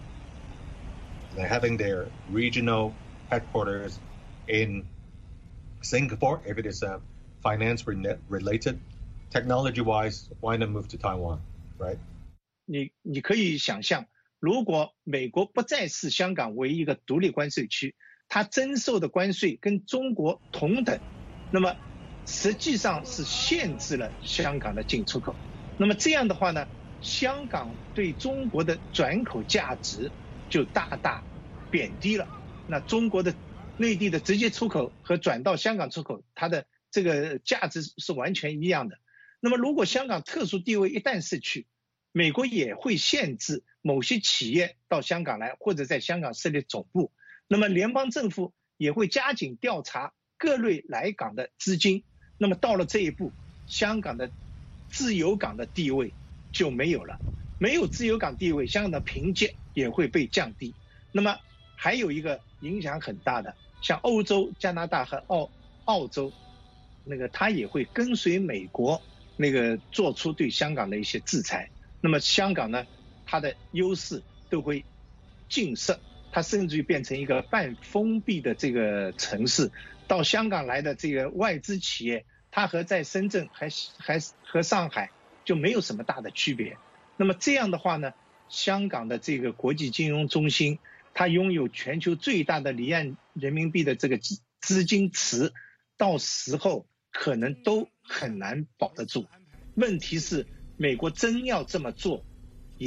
having their regional headquarters in Singapore if it is uh, finance related. Technology-wise, why not move to Taiwan, right? 你你可以想象，如果美国不再视香港为一个独立关税区，它征收的关税跟中国同等，那么实际上是限制了香港的进出口。那么这样的话呢，香港对中国的转口价值就大大贬低了。那中国的内地的直接出口和转到香港出口，它的这个价值是完全一样的。那么如果香港特殊地位一旦失去，美国也会限制某些企业到香港来，或者在香港设立总部。那么联邦政府也会加紧调查各类来港的资金。那么到了这一步，香港的自由港的地位就没有了，没有自由港地位，香港的评级也会被降低。那么还有一个影响很大的，像欧洲、加拿大和澳澳洲，那个它也会跟随美国那个做出对香港的一些制裁。那么香港呢，它的优势都会尽失，它甚至于变成一个半封闭的这个城市。到香港来的这个外资企业，它和在深圳还还和上海就没有什么大的区别。那么这样的话呢，香港的这个国际金融中心，它拥有全球最大的离岸人民币的这个资金池，到时候可能都很难保得住。问题是美国真要这么做，也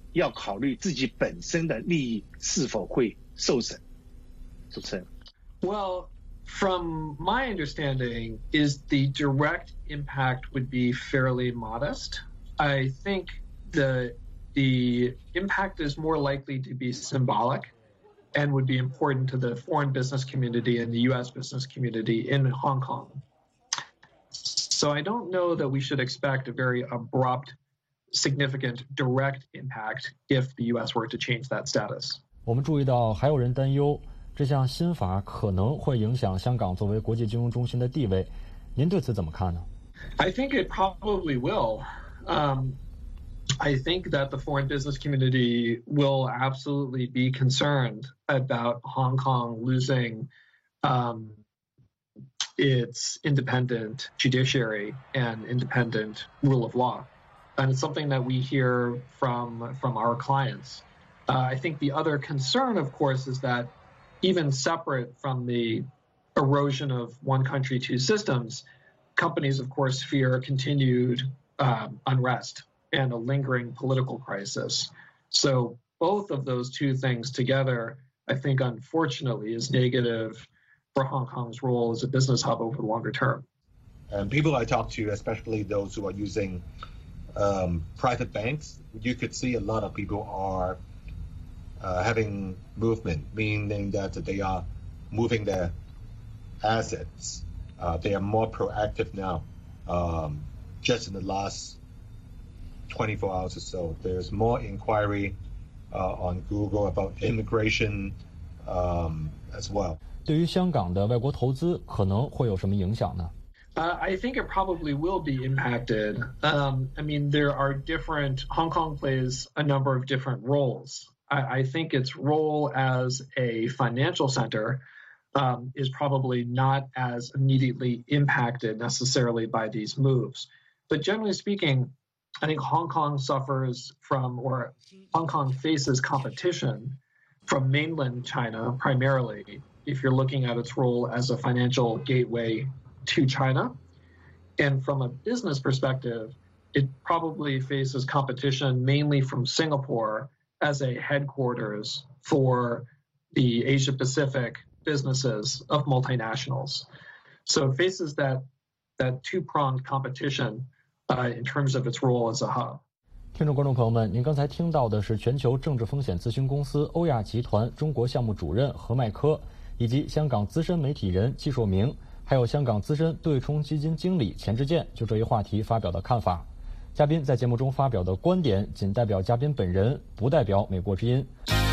要考虑自己本身的利益是否会受损。主持人。 Well, from my understanding, is the direct impact would be fairly modest. I think the the impact is more likely to be symbolic and would be important to the foreign business community and the U S business community in Hong Kong. So I don't know that we should expect a very abrupt, significant, direct impact if the U S were to change that status. 我们注意到还有人担忧这项新法可能会影响香港作为国际金融中心的地位，您对此怎么看呢？ I think it probably will. Um, I think that the foreign business community will absolutely be concerned about Hong Kong losing um, its independent judiciary and independent rule of law. And it's something that we hear from, from our clients. Uh, I think the other concern, of course, is that even separate from the erosion of one country, two systems, companies, of course, fear continued um, unrest and a lingering political crisis. So both of those two things together, I think, unfortunately, is negative for Hong Kong's role as a business hub over the longer term. And people I talk to, especially those who are using um, private banks, you could see a lot of people are uh, having movement, meaning that they are moving their assets. Uh, they are more proactive now. Um, just in the last twenty-four hours or so, there's more inquiry uh, on Google about immigration um, as well. 对于香港的外国投资可能会有什么影响呢？ Uh, I think it probably will be impacted. Um, I mean, there are different, Hong Kong plays a number of different roles. I, I think its role as a financial center um, is probably not as immediately impacted necessarily by these moves. But generally speaking, I think Hong Kong suffers from, or Hong Kong faces competition from mainland China primarily, if you're looking at its role as a financial gateway to China. And from a business perspective, it probably faces competition mainly from Singapore as a headquarters for the Asia Pacific businesses of multinationals. So it faces that, that two-pronged competition uh, in terms of its role as a hub. 听众观众朋友们，您刚才听到的是全球政治风险咨询公司欧亚集团中国项目主任何迈科，以及香港资深媒体人季硕明，还有香港资深对冲基金经理钱志健就这一话题发表的看法。嘉宾在节目中发表的观点仅代表嘉宾本人，不代表美国之音。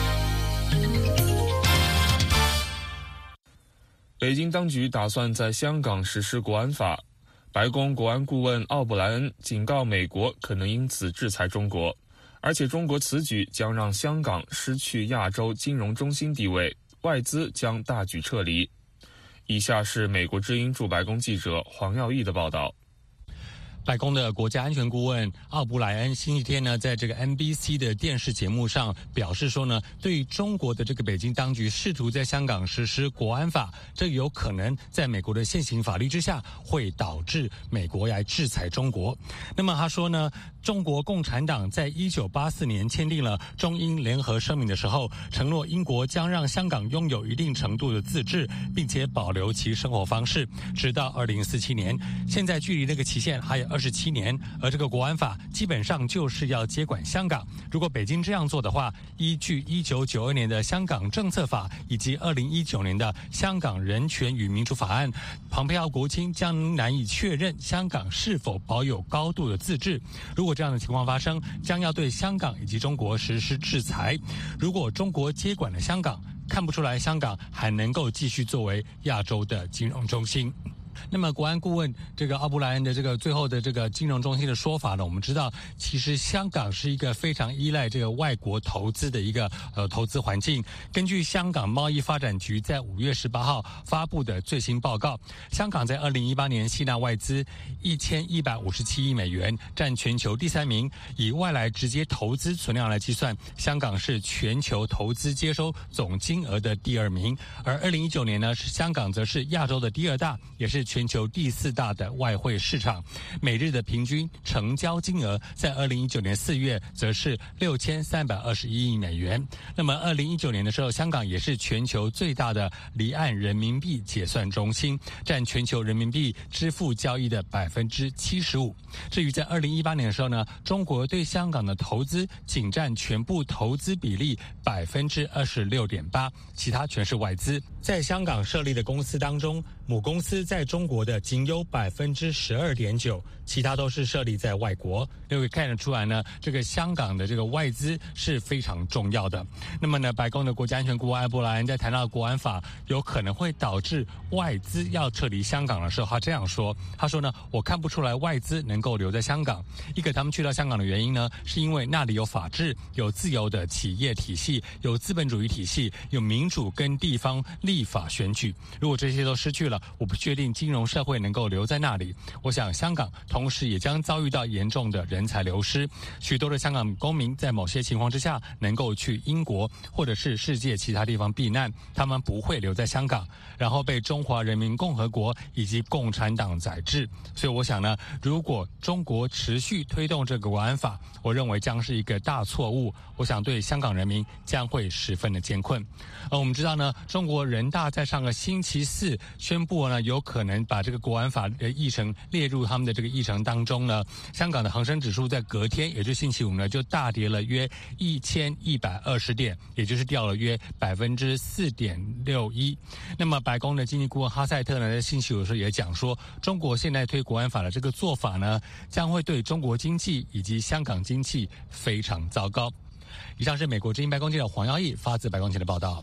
北京当局打算在香港实施国安法，白宫国安顾问奥布莱恩警告美国可能因此制裁中国，而且中国此举将让香港失去亚洲金融中心地位，外资将大举撤离。以下是美国之音驻白宫记者黄耀义的报道。 白宫的国家安全顾问奥布莱恩星期天呢，在这个 N B C 的电视节目上表示说呢，对于中国的这个北京当局试图在香港实施国安法，这有可能在美国的现行法律之下会导致美国来制裁中国。那么他说呢，中国共产党在一九八四年签订了中英联合声明的时候，承诺英国将让香港拥有一定程度的自治，并且保留其生活方式，直到二零四七年。现在距离那个期限还有二十七年，而这个国安法基本上就是要接管香港。如果北京这样做的话，依据一九九二年的香港政策法以及二零一九年的香港人权与民主法案，蓬佩奥国务卿将难以确认香港是否保有高度的自治。如果这样的情况发生，将要对香港以及中国实施制裁。如果中国接管了香港，看不出来香港还能够继续作为亚洲的金融中心。那么国安顾问这个奥布莱恩的这个最后的这个金融中心的说法呢，我们知道其实香港是一个非常依赖这个外国投资的一个呃投资环境。根据香港贸易发展局在五月十八号发布的最新报告，香港在二零一八年吸纳外资一千一百五十七亿美元，占全球第三名。以外来直接投资存量来计算，香港是全球投资接收总金额的第二名。而二零一九年呢，是香港则是亚洲的第二大，也是全球第四大的外汇市场，每日的平均成交金额在二零一九年四月则是六千三百二十一亿美元。那么二零一九年的时候，香港也是全球最大的离岸人民币结算中心，占全球人民币支付交易的百分之七十五。至于在二零一八年的时候呢，中国对香港的投资仅占全部投资比例百分之二十六点八，其他全是外资。在香港设立的公司当中，母公司在中国的仅有百分之十二点九，其他都是设立在外国。就会看得出来呢，这个香港的这个外资是非常重要的。那么呢，白宫的国家安全顾问埃博莱恩在谈到国安法有可能会导致外资要撤离香港的时候，他这样说：他说呢，我看不出来外资能够留在香港。一个他们去到香港的原因呢，是因为那里有法治，有自由的企业体系，有资本主义体系，有民主跟地方立法选举。如果这些都失去了，我不确定金融社会能够留在那里。我想香港同时也将遭遇到严重的人才流失，许多的香港公民在某些情况之下能够去英国或者是世界其他地方避难，他们不会留在香港，然后被中华人民共和国以及共产党宰制。所以我想呢，如果中国持续推动这个国安法，我认为将是一个大错误，我想对香港人民将会十分的艰困。而我们知道呢，中国人大在上个星期四宣布呢，有可能把这个国安法的议程列入他们的这个议程当中呢。香港的恒生指数在隔天，也就是星期五呢，就大跌了约一千一百二十点，也就是掉了约百分之四点六一。那么白宫的经济顾问哈塞特呢，在星期五的时候也讲说，中国现在推国安法的这个做法呢，将会对中国经济以及香港经济非常糟糕。以上是美国之音白宫记者黄耀义发自白宫前的报道。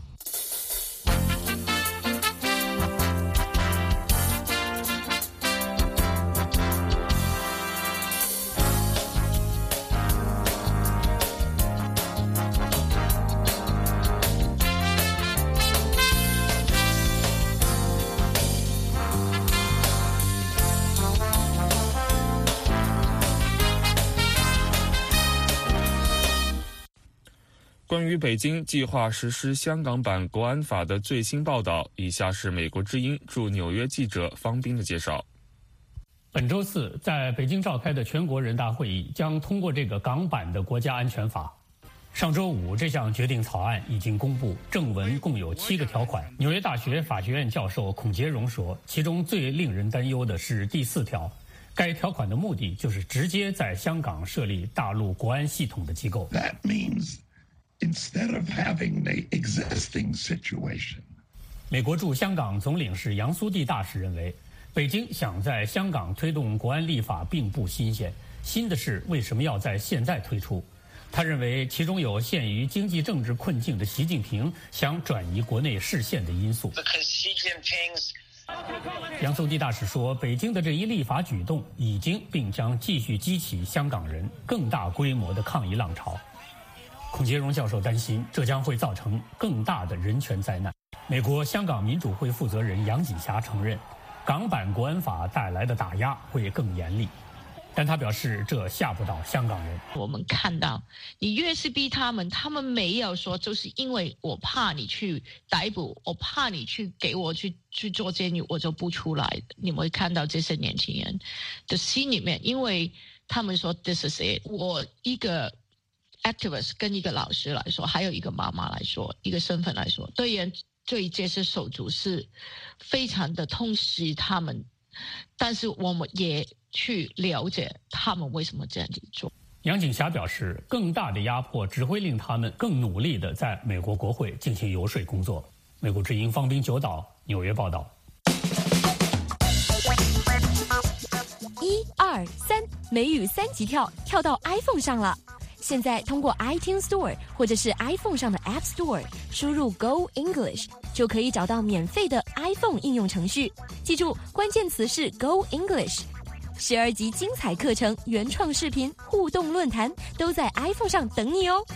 关于北京计划实施香港版国安法的最新报道，以下是美国之音驻纽约记者方斌的介绍。 本周四在北京召开的全国人大会议将通过这个港版的国家安全法。上周五，这项决定草案已经公布，正文共有七个条款。纽约大学法学院教授孔杰荣说，其中最令人担忧的是第四条。该条款的目的就是直接在香港设立大陆国安系统的机构。 That means instead of having the existing situation. 美国驻香港总领事杨苏棣大使认为，北京想在香港推动国安立法并不新鲜，新的是为什么要在现在推出。他认为其中有陷于经济政治困境的习近平想转移国内视线的因素。杨苏棣大使说，北京的这一立法举动已经并将继续激起香港人更大规模的抗议浪潮。孔杰荣教授担心，这将会造成更大的人权灾难。美国香港民主会负责人杨锦霞承认，港版国安法带来的打压会更严厉，但他表示这吓不到香港人。 我们看到你越是逼他们，他们没有说就是因为我怕你去逮捕，我怕你去给我去去做监狱，我就不出来。你们会看到这些年轻人的心里面，因为他们说 this is it。 我一个 activist 跟一个老师来说，还有一个妈妈来说，一个身份来说，对人对这些手足是非常的痛惜他们，但是我们也去了解他们为什么这样子做。 杨锦霞表示，更大的压迫只会令他们更努力地在美国国会进行游说工作。美国之音方斌九岛纽约报道。 一二三，美语三级跳跳到 iPhone 上了。现在通过 iTunes Store 或者是 iPhone 上的 App Store 输入 Go English 就可以找到免费的 iPhone 应用程序。记住，关键词是 Go English。十二集精彩课程、原创视频、互动论坛都在 iPhone 上等你哦。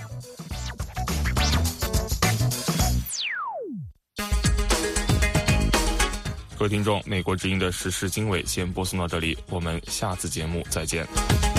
各位听众，美国之音的时事经纬先播送到这里，我们下次节目再见。